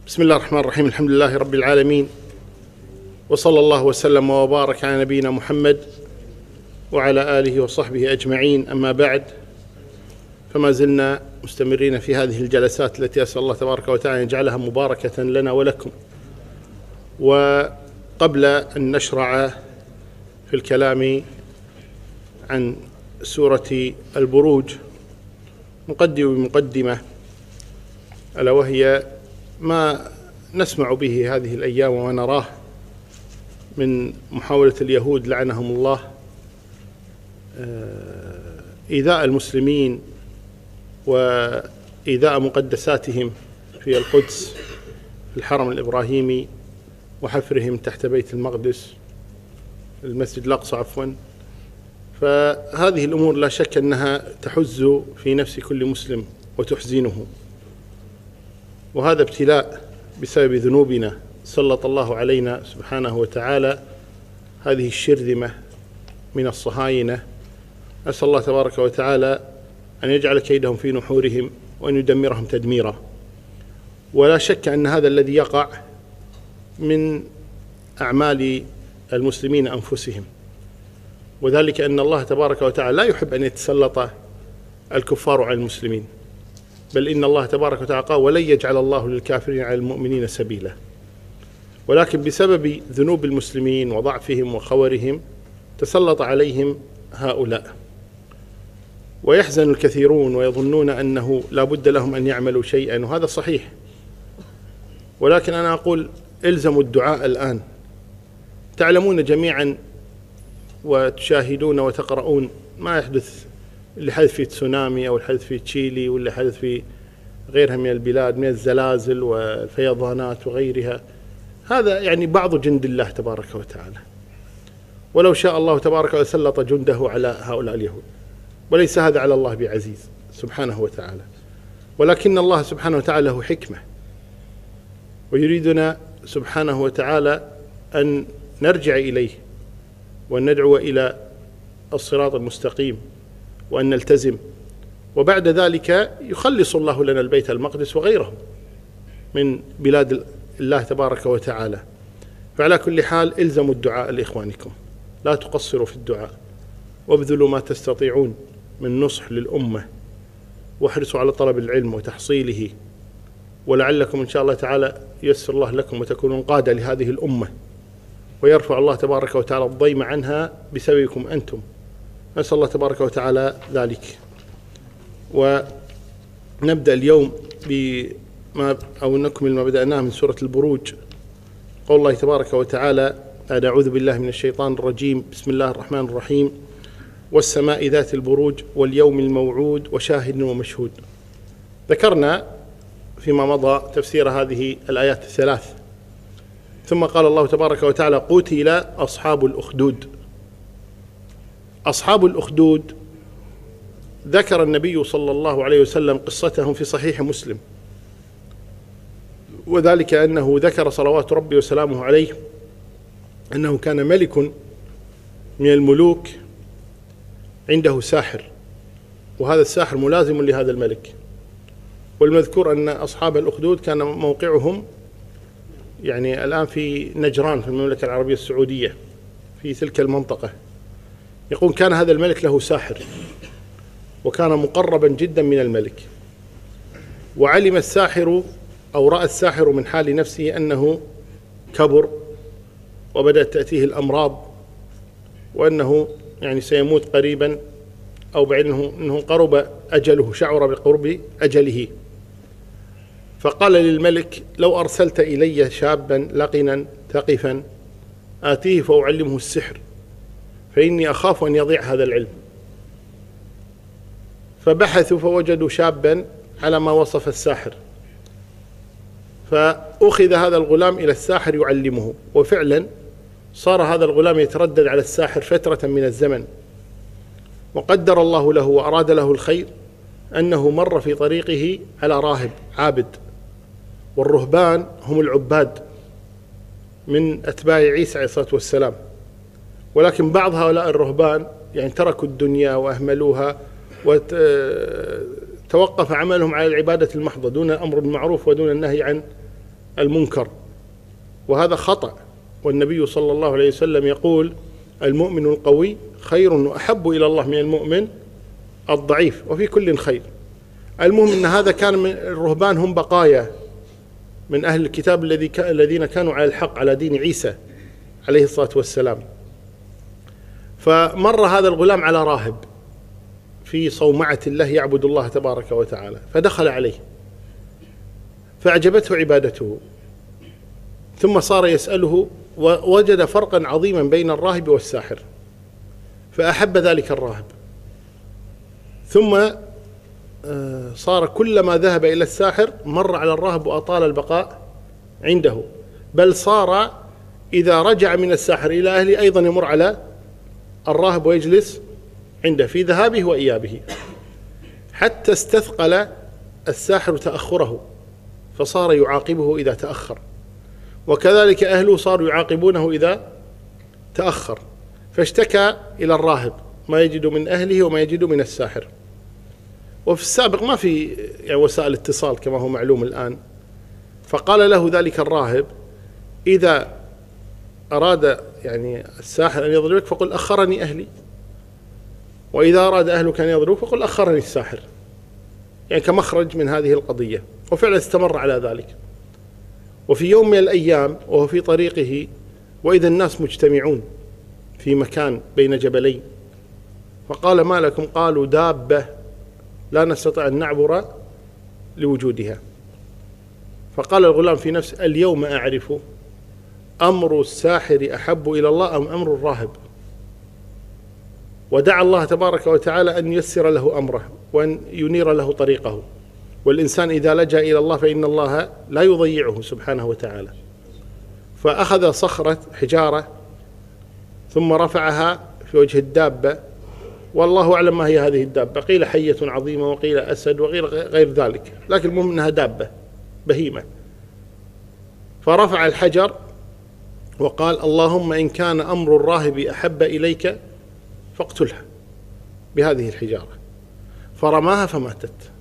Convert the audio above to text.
بسم الله الرحمن الرحيم. الحمد لله رب العالمين، وصلى الله وسلم وبارك على نبينا محمد وعلى آله وصحبه أجمعين. أما بعد، فما زلنا مستمرين في هذه الجلسات التي أسأل الله تبارك وتعالى أن يجعلها مباركة لنا ولكم. وقبل أن نشرع في الكلام عن سورة البروج نقدم بمقدمة، ألا وهي ما نسمع به هذه الأيام ونراه من محاولة اليهود لعنهم الله إيذاء المسلمين وإيذاء مقدساتهم في القدس، في الحرم الإبراهيمي، وحفرهم تحت بيت المقدس، المسجد الأقصى عفوا. فهذه الأمور لا شك أنها تحز في نفس كل مسلم وتحزنه، وهذا ابتلاء بسبب ذنوبنا. سلط الله علينا سبحانه وتعالى هذه الشرذمة من الصهاينة. أسأل الله تبارك وتعالى أن يجعل كيدهم في نحورهم وأن يدمرهم تدميرا. ولا شك أن هذا الذي يقع من أعمال المسلمين أنفسهم، وذلك أن الله تبارك وتعالى لا يحب أن يتسلط الكفار على المسلمين، بل إن الله تبارك وتعالى قال: ولن يجعل الله للكافرين على المؤمنين سبيلا. ولكن بسبب ذنوب المسلمين وضعفهم وخورهم تسلط عليهم هؤلاء، ويحزن الكثيرون ويظنون أنه لا بد لهم أن يعملوا شيئا، وهذا صحيح. ولكن أنا أقول: إلزموا الدعاء الآن. تعلمون جميعا وتشاهدون وتقرؤون ما يحدث، اللي حدث في تسونامي أو الحدث في تشيلي، واللي حدث في غيرها من البلاد من الزلازل والفيضانات وغيرها. هذا يعني بعض جند الله تبارك وتعالى، ولو شاء الله تبارك وسلط جنده على هؤلاء اليهود، وليس هذا على الله بعزيز سبحانه وتعالى. ولكن الله سبحانه وتعالى له حكمة، ويريدنا سبحانه وتعالى أن نرجع إليه وأن ندعو إلى الصراط المستقيم وأن نلتزم، وبعد ذلك يخلص الله لنا البيت المقدس وغيره من بلاد الله تبارك وتعالى. فعلى كل حال إلزموا الدعاء لإخوانكم، لا تقصروا في الدعاء، وابذلوا ما تستطيعون من نصح للأمة، واحرصوا على طلب العلم وتحصيله، ولعلكم إن شاء الله تعالى ييسر الله لكم وتكونون قادة لهذه الأمة، ويرفع الله تبارك وتعالى الضيم عنها بسببكم أنتم. نسأل الله تبارك وتعالى ذلك. ونبدأ اليوم نكمل ما بدأناه من سورة البروج. قول الله تبارك وتعالى: أعوذ بالله من الشيطان الرجيم، بسم الله الرحمن الرحيم: والسماء ذات البروج واليوم الموعود وشاهد ومشهود. ذكرنا فيما مضى تفسير هذه الآيات الثلاث، ثم قال الله تبارك وتعالى: قتل أصحاب الأخدود. أصحاب الأخدود ذكر النبي صلى الله عليه وسلم قصتهم في صحيح مسلم، وذلك أنه ذكر صلوات ربي وسلامه عليه أنه كان ملك من الملوك عنده ساحر، وهذا الساحر ملازم لهذا الملك. والمذكور أن أصحاب الأخدود كان موقعهم يعني الآن في نجران في المملكة العربية السعودية، في تلك المنطقة. يقول: كان هذا الملك له ساحر، وكان مقربا جدا من الملك، وعلم الساحر أو رأى الساحر من حال نفسه أنه كبر وبدأت تأتيه الأمراض، وأنه يعني سيموت قريبا، أو بعينه أنه قرب أجله، شعر بقرب أجله. فقال للملك: لو أرسلت إلي شابا لقنا ثقفا آتيه فأعلمه السحر، فإني أخاف أن يضيع هذا العلم. فبحثوا فوجدوا شابا على ما وصف الساحر، فأخذ هذا الغلام إلى الساحر يعلمه، وفعلا صار هذا الغلام يتردد على الساحر فترة من الزمن. وقدر الله له وأراد له الخير أنه مر في طريقه على راهب عابد، والرهبان هم العباد من أتباع عيسى عليه الصلاة والسلام. ولكن بعض هؤلاء الرهبان يعني تركوا الدنيا وأهملوها، وتوقف عملهم على العبادة المحضة دون الأمر بالمعروف ودون النهي عن المنكر، وهذا خطأ. والنبي صلى الله عليه وسلم يقول: المؤمن القوي خير وأحب إلى الله من المؤمن الضعيف، وفي كل خير. المهم أن هذا كان من الرهبان، هم بقايا من أهل الكتاب الذين كانوا على الحق على دين عيسى عليه الصلاة والسلام. فمر هذا الغلام على راهب في صومعة الله يعبد الله تبارك وتعالى، فدخل عليه فأعجبته عبادته، ثم صار يسأله، ووجد فرقا عظيما بين الراهب والساحر، فأحب ذلك الراهب. ثم صار كلما ذهب إلى الساحر مر على الراهب وأطال البقاء عنده، بل صار إذا رجع من الساحر إلى أهله أيضا يمر على الراهب ويجلس عنده في ذهابه وإيابه، حتى استثقل الساحر تأخره، فصار يعاقبه إذا تأخر، وكذلك أهله صاروا يعاقبونه إذا تأخر، فاشتكى إلى الراهب ما يجد من أهله وما يجد من الساحر. وفي السابق ما في وسائل اتصال كما هو معلوم الآن، فقال له ذلك الراهب: إذا أراد الساحر أن يضربك فقل أخرني أهلي، وإذا أراد أهلك أن يضربك فقل أخرني الساحر، كمخرج من هذه القضية. وفعلا استمر على ذلك. وفي يوم من الأيام وهو في طريقه وإذا الناس مجتمعون في مكان بين جبلين، فقال: ما لكم؟ قالوا: دابة لا نستطيع أن نعبر لوجودها. فقال الغلام في نفسه: اليوم أعرف أمر الساحر أحب إلى الله أم أمر الراهب. ودعا الله تبارك وتعالى أن ييسر له أمره وأن ينير له طريقه. والإنسان إذا لجأ إلى الله فإن الله لا يضيعه سبحانه وتعالى. فأخذ صخرة حجارة ثم رفعها في وجه الدابة، والله أعلم ما هي هذه الدابة، قيل حية عظيمة وقيل أسد وغير غير ذلك، لكن المهم أنها دابة بهيمة. فرفع الحجر وقال: اللهم إن كان أمر الراهب أحب إليك فاقتلها بهذه الحجارة. فرماها فماتت.